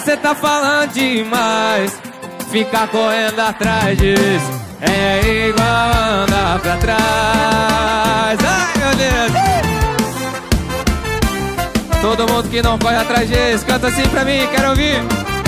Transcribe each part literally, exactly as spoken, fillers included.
Você tá falando demais, ficar correndo atrás disso é igual andar pra trás. Ai, meu Deus. Todo mundo que não corre atrás disso, canta assim pra mim, quero ouvir.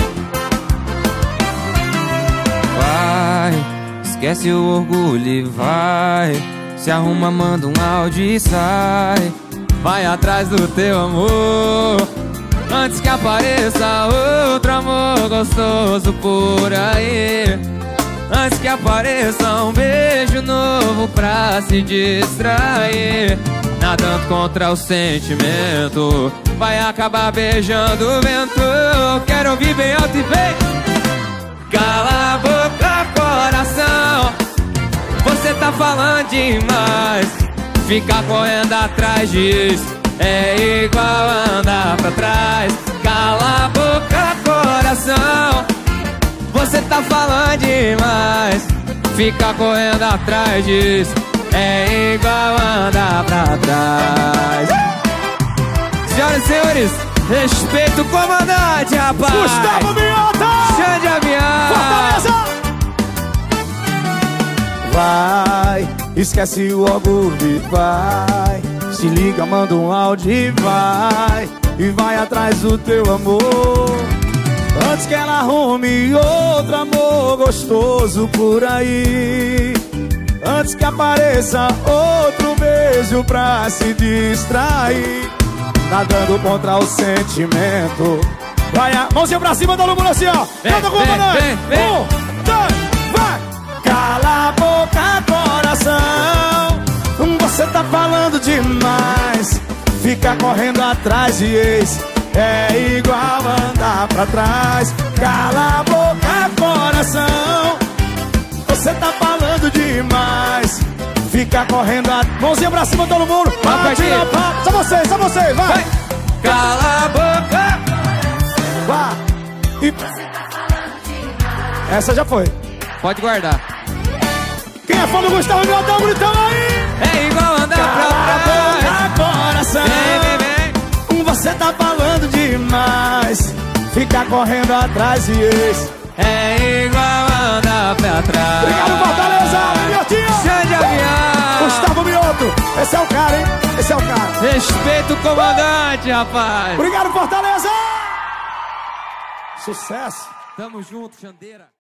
Vai, esquece o orgulho e vai. Se arruma, manda um áudio e sai. Vai atrás do teu amor, antes que apareça outro amor gostoso por aí. Antes que apareça um beijo novo pra se distrair. Nadando contra o sentimento, vai acabar beijando o vento. Quero ouvir bem alto e bem. Cala a boca, coração, você tá falando demais. Ficar correndo atrás disso é igual andar pra trás. Cala a boca, coração, você tá falando demais. Ficar correndo atrás disso é igual andar pra trás. Senhoras e senhores, respeita o comandante, rapaz. Gustavo Mioto! Xande Avião! Fortaleza! Vai, esquece o orgulho e vai. Se liga, manda um áudio e vai. E vai atrás do teu amor, antes que ela arrume outro amor gostoso por aí. Antes que apareça outro beijo pra se distrair. Nadando contra o sentimento. Vai, a mãozinha pra cima, todo mundo assim, ó. Canta com o comandante. Um, dois, vai. Cala a boca, coração, você tá falando demais. Fica correndo atrás de ex é igual andar pra trás. Cala a boca, coração, você tá falando demais. Fica correndo a... Mãozinha pra cima, todo mundo. Atira, pá. Só vocês, só vocês, vai, vai. Cala a boca. Vai. E... essa já foi. Pode guardar. Quem é fã do Gustavo Mioto, dá um gritão aí. É igual andar pra trás. Cala a boca, coração, vem, vem, vem. Você tá falando demais. Fica correndo atrás de ex é igual andar pra trás. Obrigado, Fortaleza, Miotinho. Xande Avião. Gustavo Mioto, esse é o cara, hein? Esse é o cara. Respeita o comandante, rapaz. Obrigado, Fortaleza. Sucesso. Tamo junto, Xandeira.